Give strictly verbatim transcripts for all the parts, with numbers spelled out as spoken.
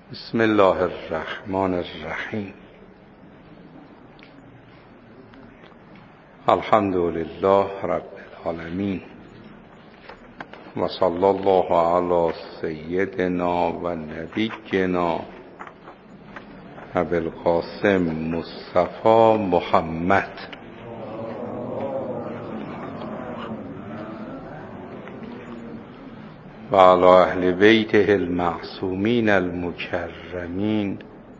بسم الله الرحمن الرحیم. الحمد لله رب العالمین و صلی الله علی سیدنا و نبینا ابی القاسم مصطفی محمد و علی اهل بیته المعصومین المکرمین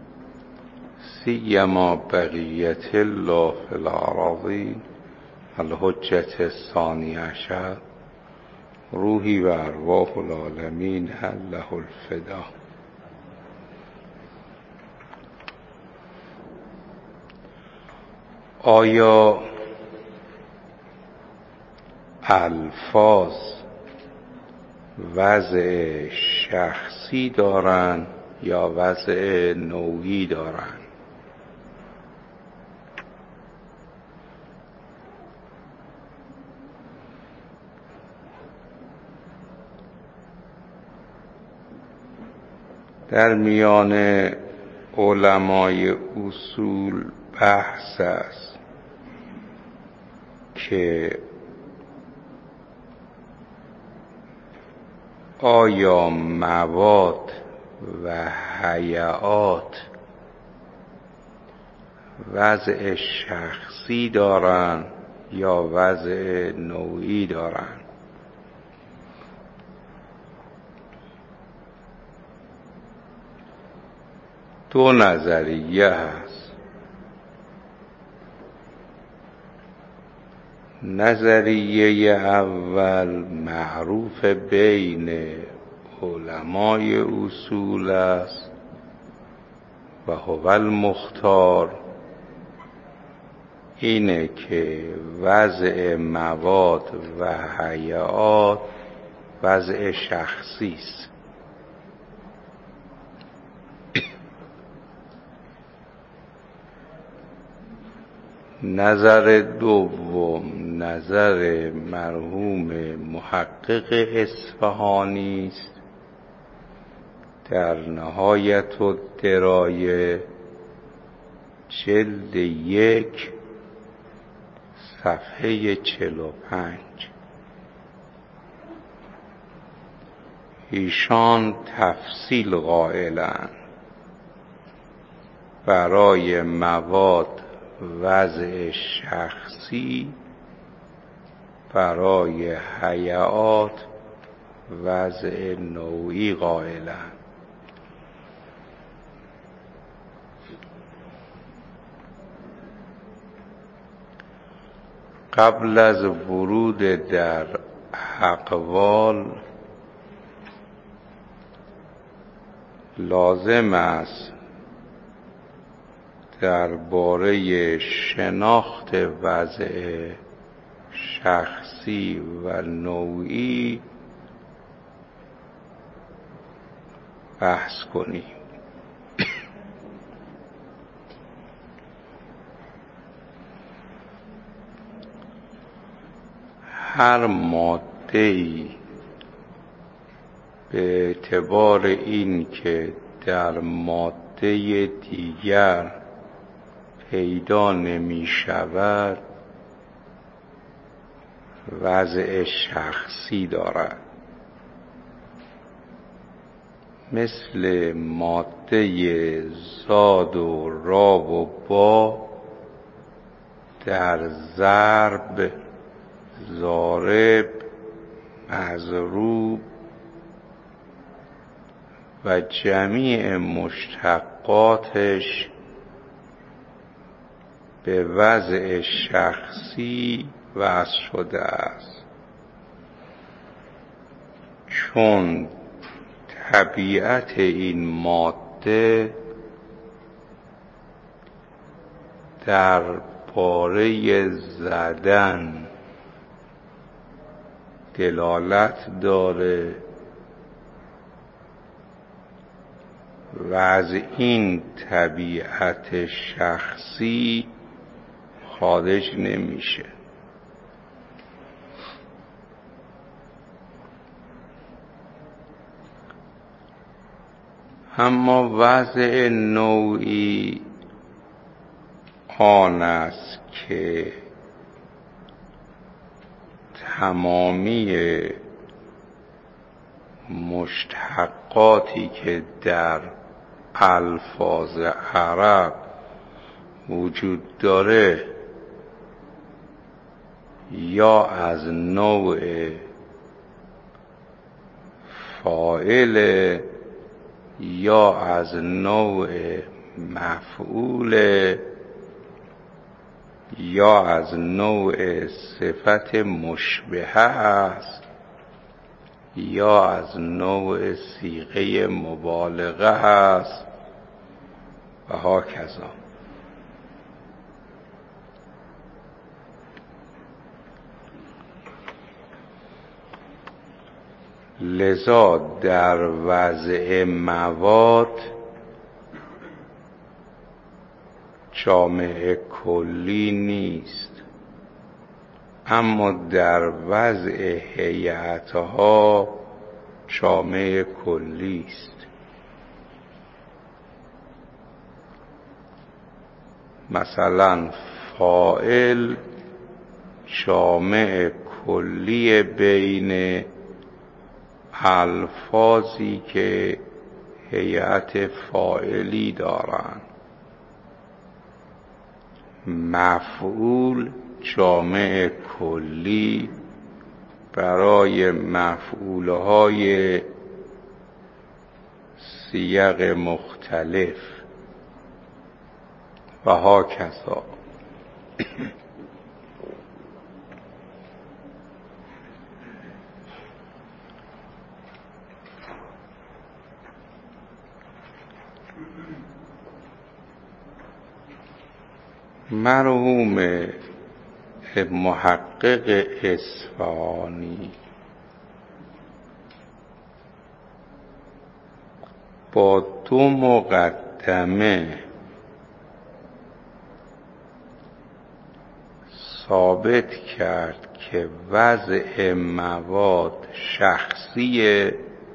سیما بقیت الله فی الاراضین الحجة الثانی عشر روحی و ارواح العالمین له الفدا. آیا الفاظ وضع شخصی دارن یا وضع نوعی دارن؟ در میان علمای اصول بحث است که آیا مواد و هیئات وضع شخصی دارن یا وضع نوعی دارن؟ دو نظریه هست. نظریه اول معروف بین علمای اصول است و هو المختار، اینه که وضع مواد و هیئات وضع شخصی است. نظر دوم نظر مرحوم محقق اصفهانی است در نهایت الدرایه جلد یک صفحه چهل و پنج. ایشان تفصیل قائلند. برای مواد وضع شخصی، برای هیئات وضع نوعی قائلند. قبل از ورود در اقوال لازم است درباره شناخت وضع شخصی و نوعی بحث کنیم. هر ماده‌ای به اعتبار این که در ماده دیگر پیدا نمی شود وضع شخصی دارد. مثل ماده زاد و را و با در ضرب، ضارب، مضروب و جمیع مشتقاتش به وضع شخصی وضع شده است، چون طبیعت این ماده در باره زدن دلالت داره و از این طبیعت شخصی خارج نمیشه. اما وضع نوعی آن است که تمامی مشتقاتی که در الفاظ عرب وجود داره یا از نوع فاعل یا از نوع مفعول یا از نوع صفت مشبهه است یا از نوع صیغه مبالغه است و هاکذا. لذا در وضع مواد جامع کلی نیست، اما در وضع هیئتها جامع کلی است. مثلا فاعل جامع کلی بین الفاظی که هیئت فاعلی دارند. مفعول جامع کلی برای مفعولهای صیغ مختلف و هاکذا. مرحوم محقق اصفهانی با دو مقدمه ثابت کرد که وضع مواد شخصی،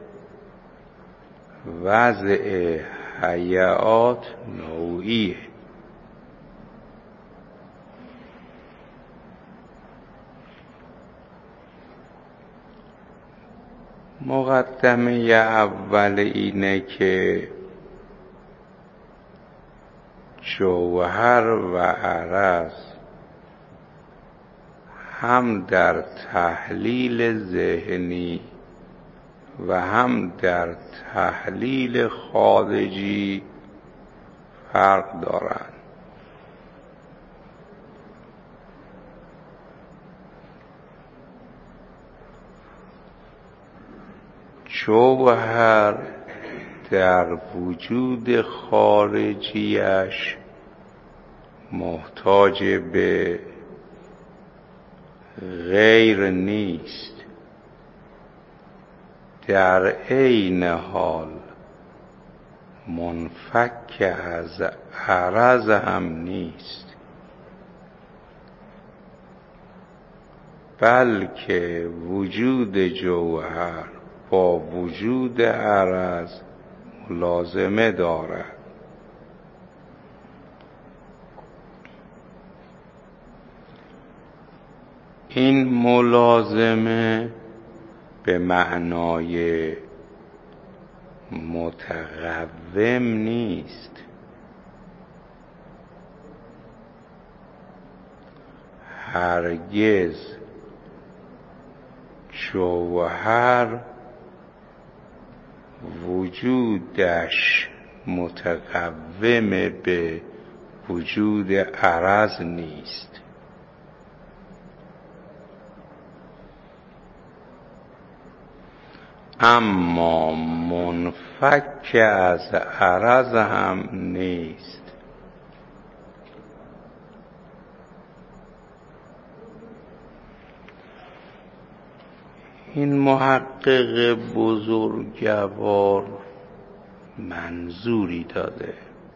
وضع هیئات نوعیه. مقدمه اول اینه که جوهر و عرض هم در تحلیل ذهنی و هم در تحلیل خارجی فرق دارند. جوهر در وجود خارجیش محتاج به غیر نیست، در عین حال منفک از عرض هم نیست، بلکه وجود جوهر با وجود عرض ملازمه دارد. این ملازمه به معنای متقوم نیست، هرگز جوهر وجودش متقوم به وجود عرض نیست. اما منفک از عرض هم نیست. این محقق بزرگوار منظوری داده.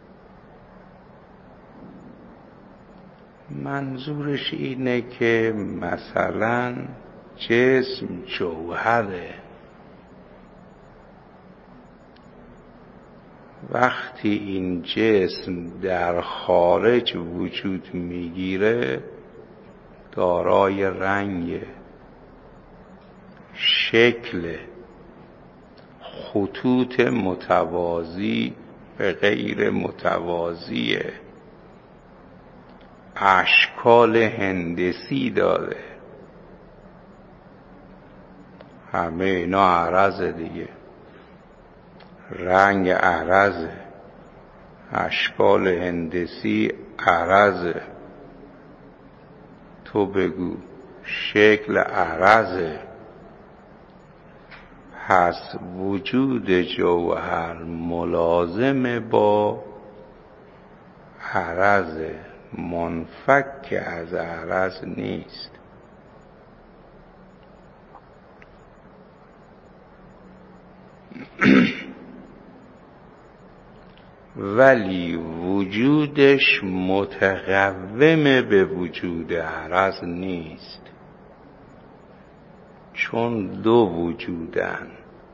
منظورش اینه که مثلا جسم جوهره، وقتی این جسم در خارج وجود میگیره دارای رنگ، شکل، خطوط متوازی به غیر متوازیه، اشکال هندسی داره. همه اینا عرضه دیگه، رنگ عرضه، اشکال هندسی عرضه، تو بگو شکل عرضه. پس وجود جوهر ملازم با عرض، منفک از عرض نیست. ولی وجودش متقوم به وجود عرض نیست، چون دو وجودن.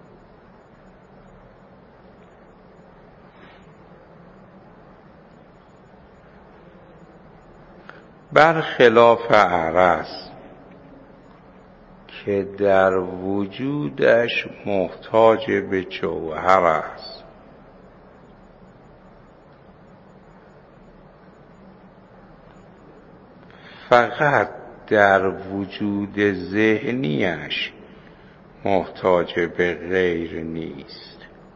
برخلاف عرض که در وجودش محتاج به جوهر است، فقط در وجود ذهنیش محتاج به غیر نیست.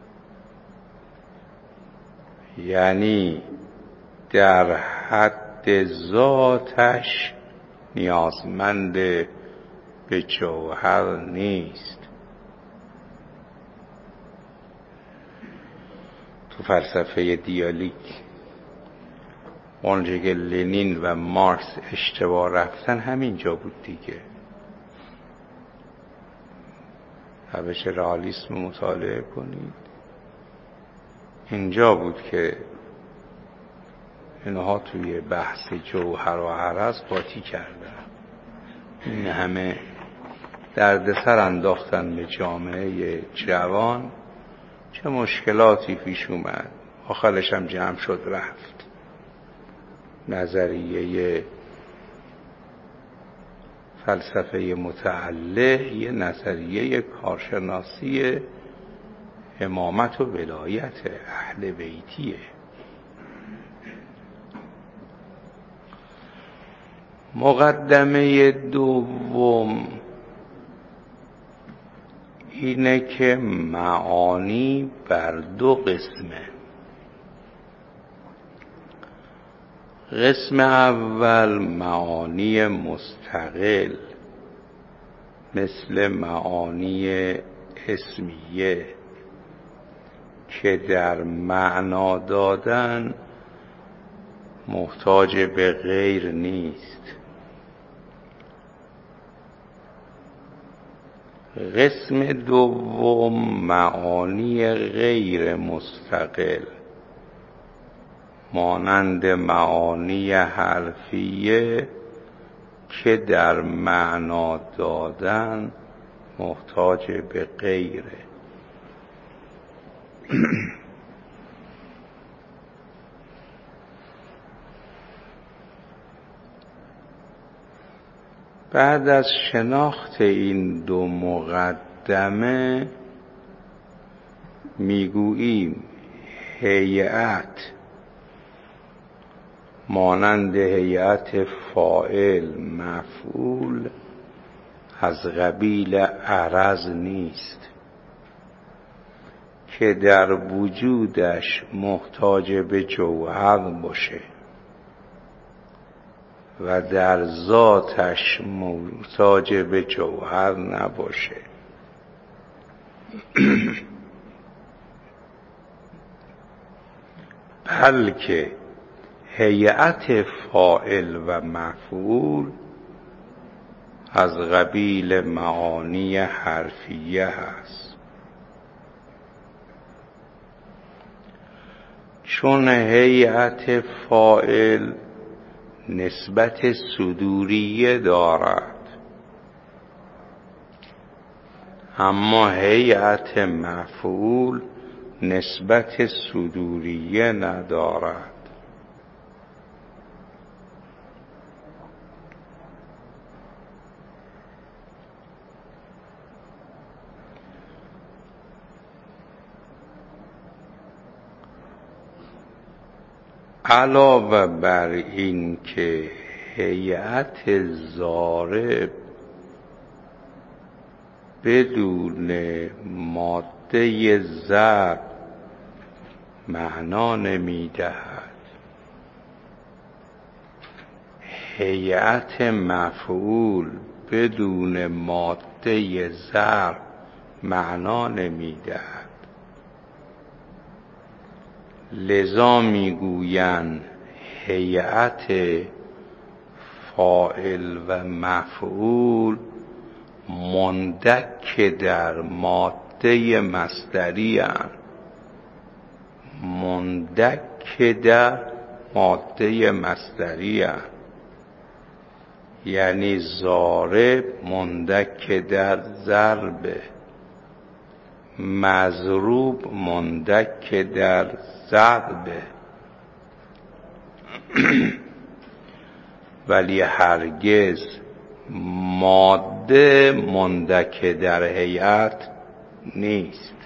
یعنی در حد ذاتش نیازمند به جوهر نیست. تو فلسفه دیالکتیک اونجا که لنین و مارکس اشتباه رفتن همینجا بود دیگه. روش رئالیسم مطالعه کنید، اینجا بود که اینها توی بحث جوهر و عرض قاطی کردن. این همه دردسر انداختن به جامعه جوان، چه مشکلاتی پیش اومد، آخرش هم جمع شد رفت. نظریه فلسفه متعله یه نظریه کارشناسی امامت و ولایت اهل بیتیه. مقدمه دوم اینه که معانی بر دو قسمه. قسم اول معانی مستقل مثل معانی اسمیه که در معنا دادن محتاج به غیر نیست. قسم دوم معانی غیر مستقل مانند معانی حرفیه که در معنا دادن محتاج به غیره. بعد از شناخت این دو مقدمه میگوییم هیئت مانند هیئت فاعل مفعول از قبیل عرض نیست که در وجودش محتاج به جوهر باشه و در ذاتش محتاج به جوهر نباشه. بلکه هیئت فاعل و مفعول از قبیل معانی حرفیه هست، چون هیئت فاعل نسبت صدوریه دارد، اما هیئت مفعول نسبت صدوریه ندارد. علاوه بر این که هیئت ضارب بدون ماده ضرب معنا نمیدهد، هیئت مفعول بدون ماده ضرب معنا نمیدهد. لذا میگویند هیئت فاعل و مفعول مندک در ماده مصدری اند، مندک در ماده مصدری اند. یعنی ضارب مندک در ضرب، مضروب مندک در ضرب، ولی هرگز ماده مندک در هیئت نیست،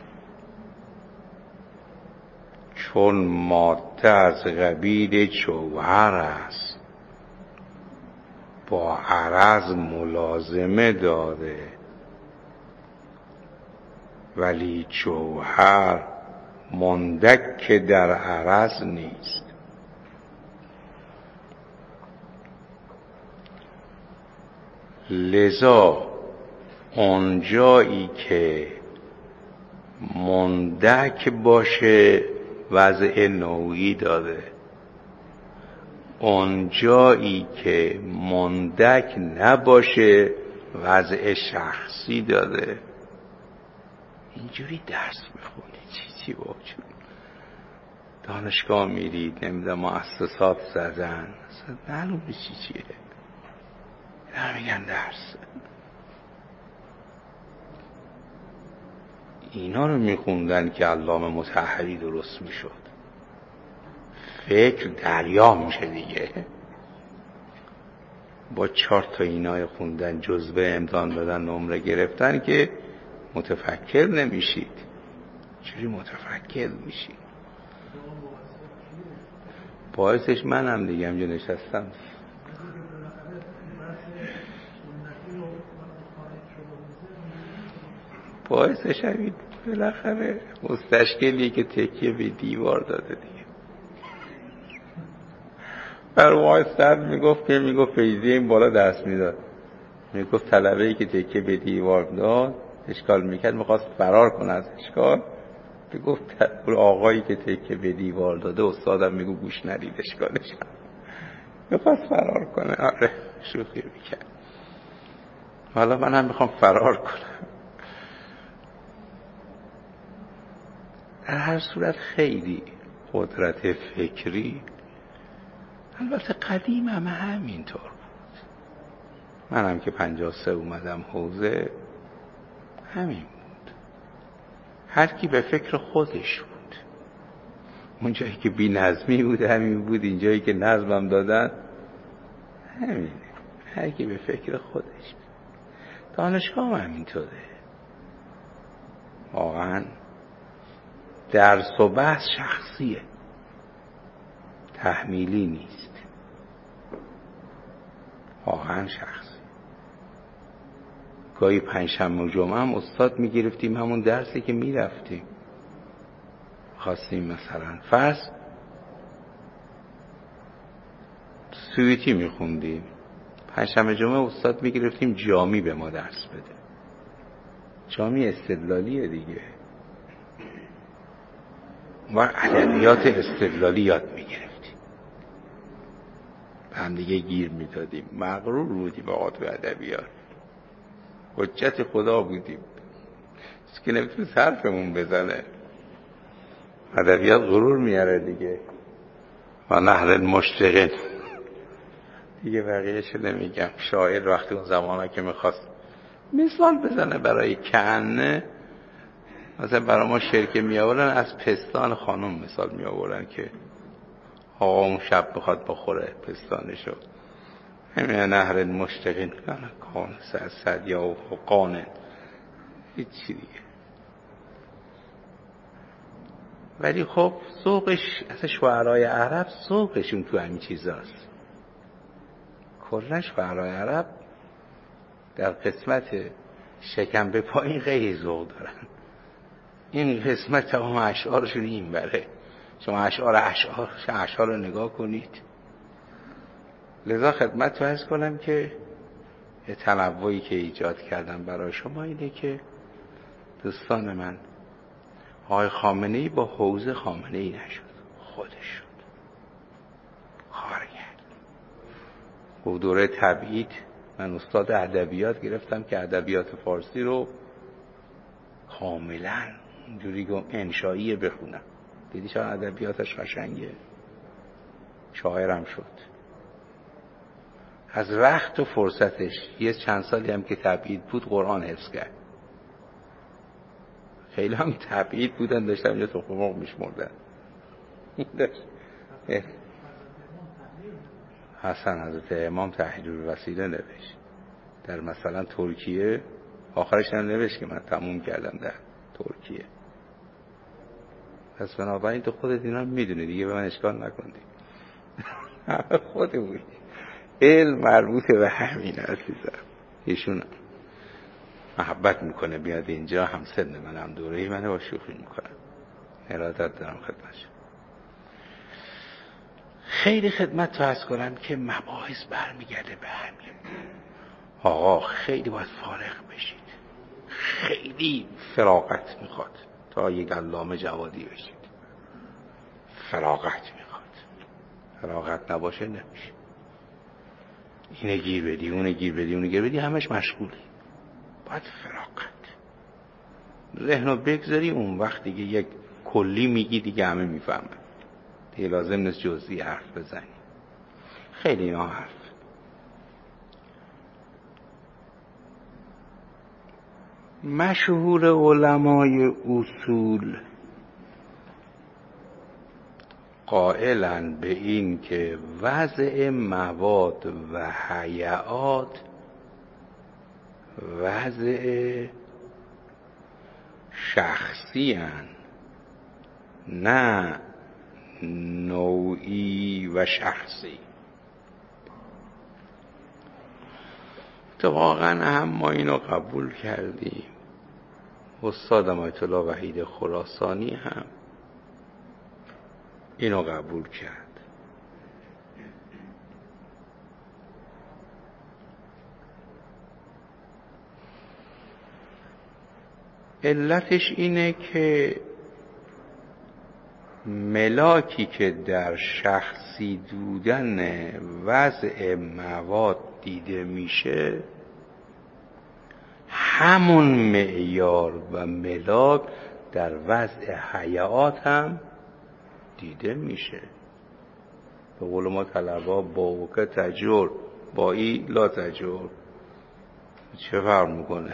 چون ماده از قبیل جوهر است، با عرض ملازمه داره، ولی جوهر مندک در عرض نیست. لذا اونجایی که مندک باشه وضع نوعی داده، اونجایی که مندک نباشه وضع شخصی داده. اینجوری درس میخونی چی چی باجون دانشگاه میرید، نمیدونم مؤسسات زدن، اصلا معلوم چی چیه، نمیگن درس. اینا رو میخوندن که علامه مطهری درست میشد، فکر دریا میشه دیگه. با چهار تا اینای خوندن جزوه امتحان دادن نمره گرفتن که متفکر نمیشید. چجوری متفکر میشید؟ باعثش منم دیگه همجا نشستم. باعثش همین بالاخره مستشکلیه که تکیه به دیوار داده دیگه. فرمای سر میگفت که میگفت فیضیه این بالا دست میداد، میگفت طلبه‌ای که تکیه به دیوار داد اشکال میکرد، میخواست فرار کنه از اشکال، میگفت آقایی که تکیه به دیوار داده استادم میگو گوش ندید اشکالش، میخواست فرار کنه. آره شوخی میکرد. حالا من هم میخوام فرار کنم. در هر صورت خیلی قدرت فکری، البته قدیم هم همینطور بود. منم که پنجاه سه اومدم حوزه همین بود، هر کی به فکر خودش بود. اون جایی که بی نظمی بود همین بود، این جایی که نظمم دادن همینه، هر کی به فکر خودش بود. دانشگاه هم همینطوره واقعا. درس و بحث شخصیه، تحمیلی نیست، واقعا شخصی. گاهی پنجشنبه و جمعه هم استاد میگرفتیم همون درسی که میرفتیم، خواستیم مثلا فرض سویتی میخوندیم، پنجشنبه جمعه استاد میگرفتیم جامی به ما درس بده. جامی استدلالیه دیگه، و ادبیات استدلالی یاد میگرفتیم، به هم دیگه گیر میدادیم، مغرور بودیم به عاطف ادبیات، حجت خدا بودیم، چیزی که نمیتونه حرفمون بزنه. ادبیات غرور میاره دیگه. و نهر مشتقن دیگه بقیهش نمیگم. شاعر وقتی اون زمانه که میخواست مثال بزنه برای کنه، مثلا برای ما شرکه می آورن، از پستان خانم مثال می آورن که آقا اون شب بخواد بخوره پستانشو، همین نهر مشتقین کنه کان سرسد یا قانه هیچی دیگه. ولی خب ذوقش اصلا شعرهای عرب ذوقشون تو همین چیزاست. کلا شعرهای عرب در قسمت شکم به پایین خیلی ذوق دارن. این قسمت تمام اشعارشون این بره. شما اشعار اشعار اشعار رو نگاه کنید. لذا خدمت عرض کنم که تنوعی که ایجاد کردم برای شما اینه که دوستان من، آقای خامنه‌ای با حوزه خامنه‌ای نشد، خودش شد، کار کرد. و دوره تبعید من استاد ادبیات گرفتم که ادبیات فارسی رو کاملا اونجوری که انشایی بخونم. دیدی چون ادبیاتش قشنگه. شاعرم شد. از وقت و فرصتش یه چند سالی هم که تبعید بود قرآن حفظ کرد. خیلی هم تبعید بودن، داشتم یه تخم مرغ میشمردن. حسن حضرت امام تحریر الوسیله نوشت در مثلا ترکیه، آخرش هم نوشت که من تموم کردم در ترکیه. پس بنابراین تو خودت اینا میدونی دیگه، به من اشکال نکن دیگه. خودمون علم مربوط به همین عزیزم. ایشون محبت میکنه بیاد اینجا، هم سن من هم دوره‌ای منه، با شوخی میکنم. ارادت دارم خدمتش. خیلی خدمت تو عرض کنم که مباحث برمیگرده به همین. آقا خیلی باید فارغ بشید، خیلی فراغت میخواد تا یک علامه جوادی بشید. فراغت میخواد، فراغت نباشه نمیشه. اینه گیر بدی، اونه گیر بدی، اونه گیر بدی، همش مشغولی. باید فراغت ذهنو بگذاری، اون وقت دیگه یک کلی میگی دیگه همه میفهمن، دیگه لازم نیست جزئی حرف بزنی. خیلی اینا حرف. مشهور علمای اصول قائلن به این که وضع مواد و هیئات وضع شخصی هن، نه نوعی و شخصی. اتفاقا هم ما اینو قبول کردیم. استادم آیت الله وحید خراسانی هم اینو قبول کرد. علتش اینه که ملاکی که در شخصی بودن وضع مواد دیده میشه، همون معیار و ملاک در وضع هیئات هم دیده میشه. به قول ما طلبا با که تجور با ای لا تجور، چه فرق میکنه؟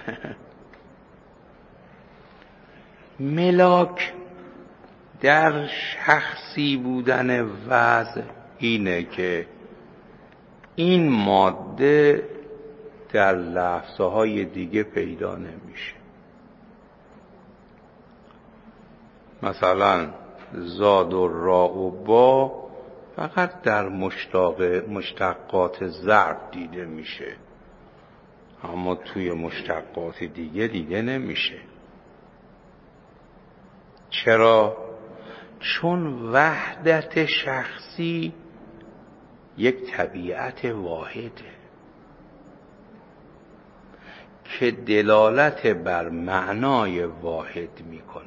ملاک در شخصی بودن وضع اینه که این ماده در لفظه های دیگه پیدا نمیشه. مثلا زاد و را و با فقط در مشتاق مشتقات ضرب دیده میشه، اما توی مشتقات دیگه دیده نمیشه. چرا؟ چون وحدت شخصی یک طبیعت واحده که دلالت بر معنای واحد میکنه.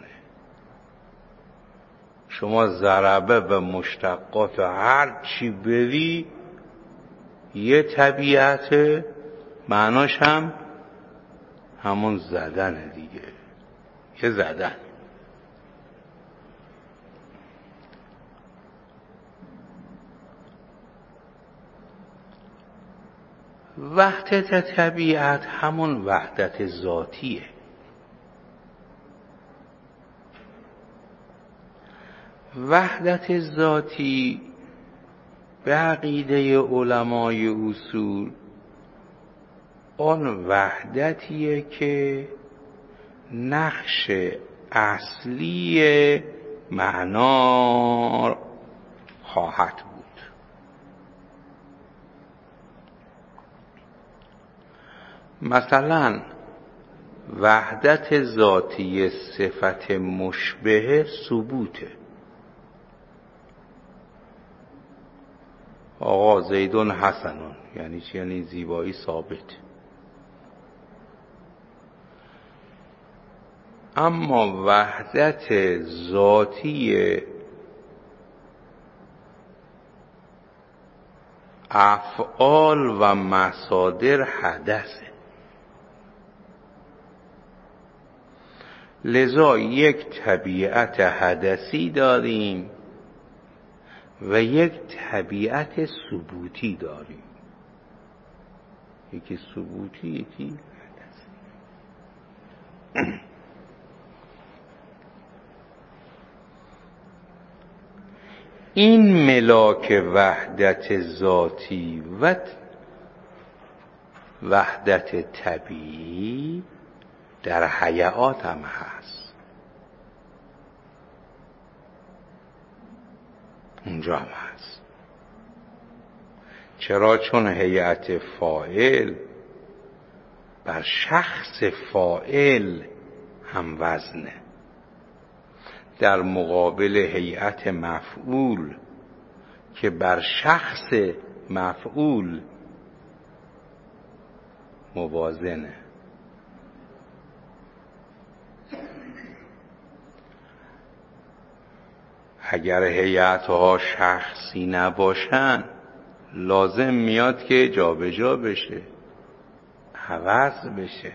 شما ضربه به مشتقات هر چی بری یه طبیعت، معناش هم همون زدن دیگه، یه زدن. وحدت طبیعت همون وحدت ذاتیه. وحدت ذاتی به عقیده علمای اصول آن وحدتیه که نقش اصلی معنا خواهد بود. مثلا وحدت ذاتی صفت مشبه ثبوته. آقا زیدون حسنون یعنی چی؟ یعنی زیبایی ثابت. اما وحدت ذاتی افعال و مصادر حدثه. لذا یک طبیعت حدثی داریم و یک طبیعت ثبوتی داریم. یکی ثبوتی یکی حدثی. این ملاک وحدت ذاتی و وحدت طبیعی در حیات هم هست. اونجا هم هست. چرا؟ چون هیئت فاعل بر شخص فاعل هم وزنه، در مقابل هیئت مفعول که بر شخص مفعول موازنه. اگر هیئت‌ها شخصی نباشن لازم میاد که جابجا بشه، عوض بشه.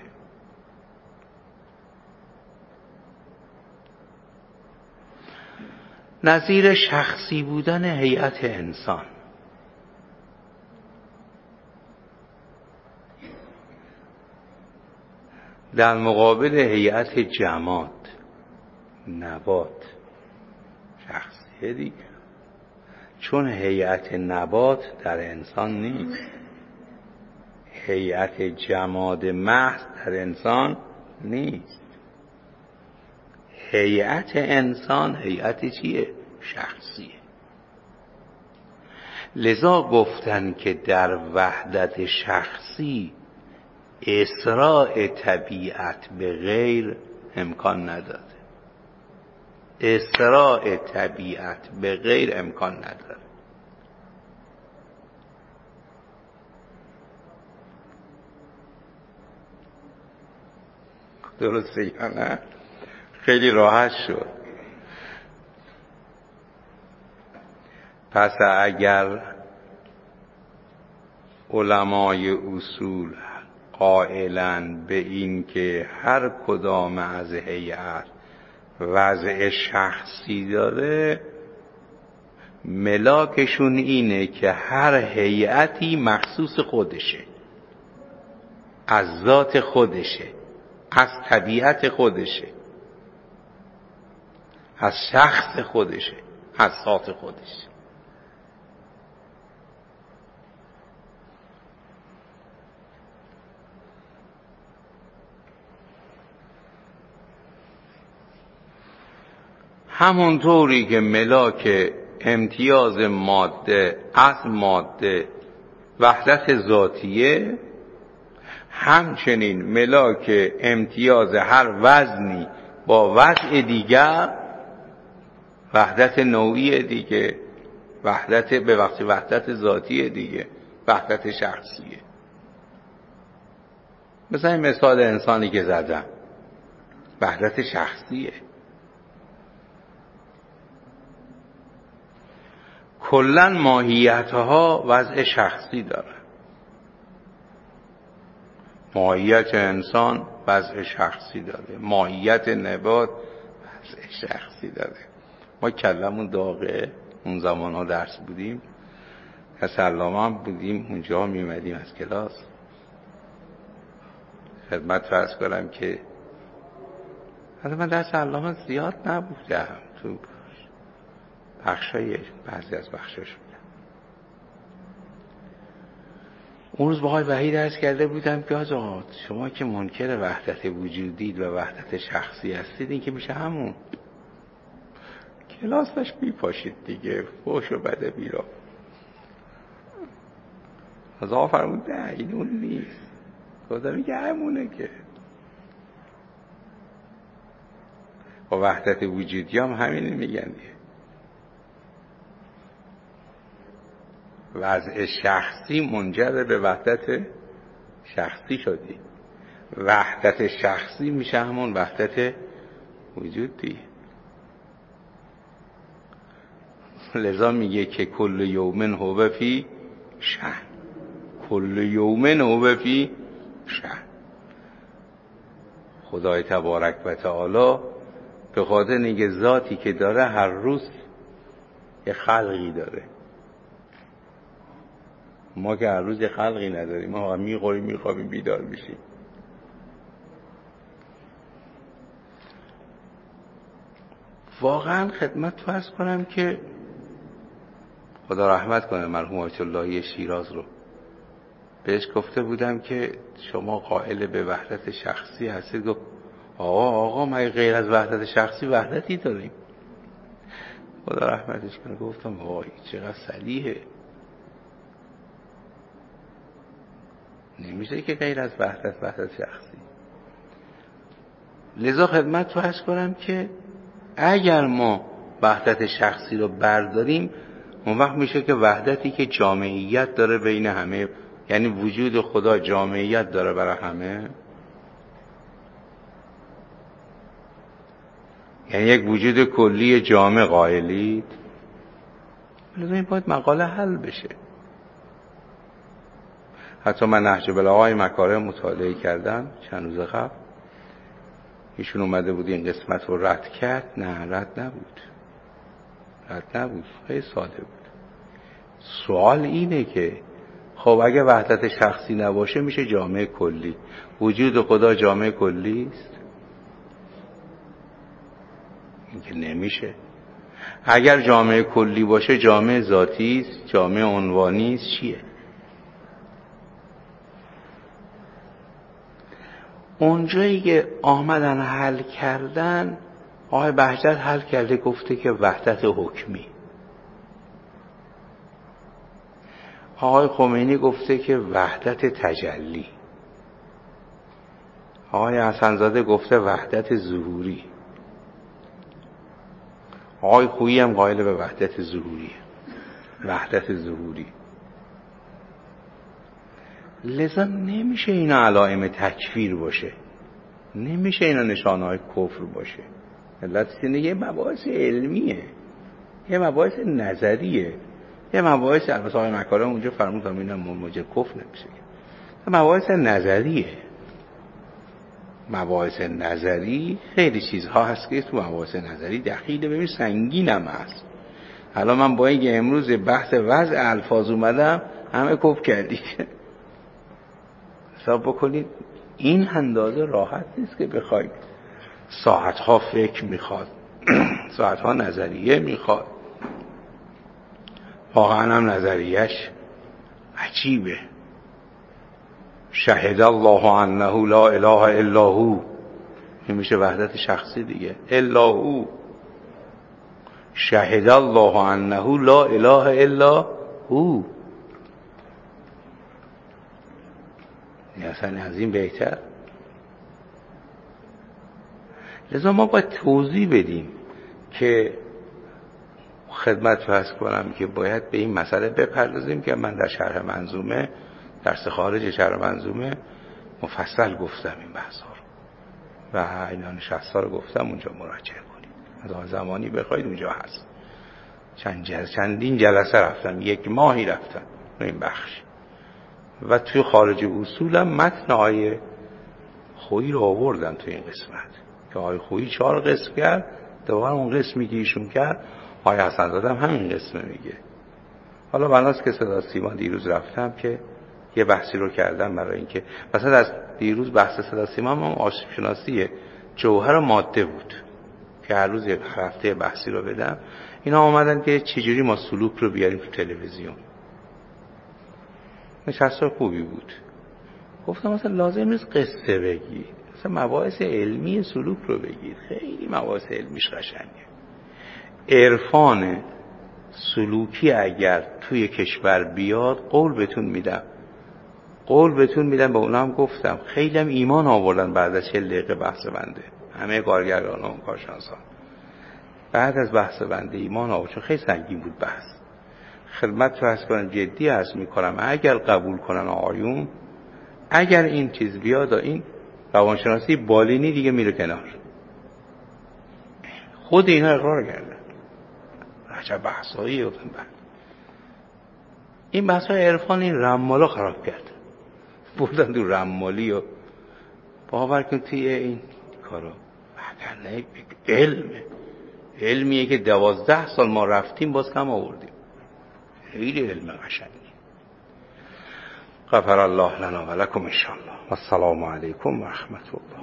نظیر شخصی بودن هیئت انسان. در مقابل هیئت جماد، نبات، شخصیه دیگه. چون هیئت نبات در انسان نیست، هیئت جماد محض در انسان نیست. هیئت انسان هیئت چیه؟ شخصیه. لذا گفتن که در وحدت شخصی اسراء طبیعت به غیر امکان نداره. اسراء طبیعت به غیر امکان نداره. درسته یا نه؟ خیلی راحت شد. پس اگر علمای اصول قائلن به این که هر کدام از هیئت وضع شخصی داره، ملاکشون اینه که هر هیئتی مخصوص خودشه، از ذات خودشه، از طبیعت خودشه، از شخص خودشه، از ذات خودشه. همونطوری که ملاک امتیاز ماده از ماده وحدت ذاتیه، همچنین ملاک امتیاز هر وزنی با وضع دیگر وحدت نوعی دیگه، وحدت به وقت وحدت ذاتی دیگه، وحدت شخصیه. مثلا مثال انسانی که زدم وحدت شخصیه. کلن ماهیتها وضع شخصی داره. ماهیت انسان وضع شخصی داره، ماهیت نبات وضع شخصی داره. ما کلمون داغه. اون زمان ها درس بودیم، تسلام هم بودیم، اونجا میمدیم از کلاس خدمت فرض کنم که حالا من درس علامه زیاد نبودم تو بخشای بعضی از بخشاش بودم. اون روز با آقای وحید عرض کرده بودم که آقا شما که منکر وحدت وجودید و وحدت شخصی هستید، این که میشه همون کلاسش بیپاشید دیگه، فوش و بده بیرا. از آقا فرمود نه این اون نیست، خدا میگه همونه که با وحدت وجودی هم همین میگن دیگه. وضع شخصی منجر به وحدت شخصی شدی، وحدت شخصی میشه همون وحدت وجودی. لذا میگه که کل یومن هو فی شأن، کل یومن هو فی شأن. خدای تبارک و تعالی به خاطر اینکه ذاتی که داره هر روز یه خلقی داره. ما که هر روز یه خلقی نداریم، ما میخوریم میخوابیم بیدار میشیم. واقعا خدمت فرض کنم که خدا رحمت کنه مرحوم آیت اللهی شیراز رو، بهش گفته بودم که شما قائل به وحدت شخصی هستید. گفت آقا آقا ما غیر از وحدت شخصی وحدتی داریم. خدا رحمتش کنه. گفتم وای چقدر صلیحه، نمیشه که غیر از وحدت وحدت شخصی. لذا خدمت فرض کنم که اگر ما وحدت شخصی رو برداریم، اون وقت میشه که وحدتی که جامعیت داره بین همه، یعنی وجود خدا جامعیت داره برای همه، یعنی یک وجود کلی جامع قائلید. لذا این باید مقاله حل بشه. حتی من نهج البلاغه مکارم مطالعه کردم چند روز قبل، ایشون اومده بود این قسمت رو رد کرد. نه رد نبود، رد نبود، خیلی ساده بود. سوال اینه که خب اگه وحدت شخصی نباشه میشه جامعه کلی، وجود خدا جامعه کلی است؟ این که نمیشه. اگر جامعه کلی باشه جامعه ذاتی است، جامعه عنوانی است، چیه؟ اونجایی که آمدن حل کردن، آقای بهجت حل کرده گفته که وحدت حکمی، آقای خمینی گفته که وحدت تجلی، آقای حسن‌زاده گفته وحدت ظهوری، آقای خویی هم قائل به وحدت ظهوری، وحدت ظهوری. لذا نمیشه اینا علائم تکفیر باشه، نمیشه اینا نشانه‌های کفر باشه. علت اینه یه مباحث علمیه، یه مباحث نظریه، یه مباحث البته آقای مکارم اونجا فرمودم اینا موجب کفر نمیشه، مباحث نظریه. مباحث نظری خیلی چیزها هست که تو مباحث نظری دخیله، ببین سنگینم هست. حالا من با اینکه امروز بحث وضع الفاظ اومدم همه کف کردی. حساب بکنید این اندازه راحت نیست که بخواید، ساعتها فکر میخواد، ساعتها نظریه میخواد. واقعا هم نظریهش عجیبه. شهد الله انه لا اله الا هو، این میشه وحدت شخصی دیگه. الا هو، شهد الله انه لا اله الا هو. اصلا از این بهتر. لذا ما باید توضیح بدیم که خدمت فرض کنم که باید به این مسئله بپردازیم که من در شرح منظومه، درس خارج شرح منظومه مفصل گفتم این بحثا رو و اینا شصت رو گفتم، اونجا مراجعه کنید. از آن زمانی بخواید اونجا هست. چند جل... چندین جلسه رفتم، یک ماهی رفتم این بخش و توی خارج اصولم متن آیه خویی رو آوردن توی این قسمت که آیه خویی چهار قسم کرد، دوباره اون قسمی که ایشون کرد آیه حسن‌زاده هم همین قسمه میگه. حالا بناست که صدا سیما دیروز رفتم که یه بحثی رو کردم برای اینکه مثلا از دیروز بحث صدا سیما هم آشیب شناسی جوهر ماده بود که هر روز یه هفته بحثی رو بدم. اینا آمدن که چجوری ما سلوک رو بیاریم تو تلویزیون. نشست خوبی بود. گفتم مثلا لازم نیست قصه بگید، مثلا مباحث علمی سلوک رو بگید، خیلی مباحث علمیش قشنگه. عرفان سلوکی اگر توی کشور بیاد قول بهتون میدم، قول بهتون میدم. به اونا هم گفتم خیلی هم ایمان آوردن بعد از چهل دقیقه بحث بنده، همه کارگردان و کارشناسان بعد از بحث بنده ایمان آوردن، چون خیلی سنگین بود بحث. خدمت تو هست کنم، جدی هست میکنم، اگر قبول کنن آقایون، اگر این چیز بیاد، این روانشناسی بالینی دیگه میره کنار. خود اینا اقرار کردن. عجب بحثایی بودن. بعد این بحثای عرفان این رمالا خراب کرد، بردن تو رمالی و باور کن توی این کارا. وگرنه علمه، علمیه که دوازده سال ما رفتیم باز کم آوردیم. خیلی علم قشنگی. غفر الله لنا و لکم ان شاء الله. و السلام علیکم و رحمت الله.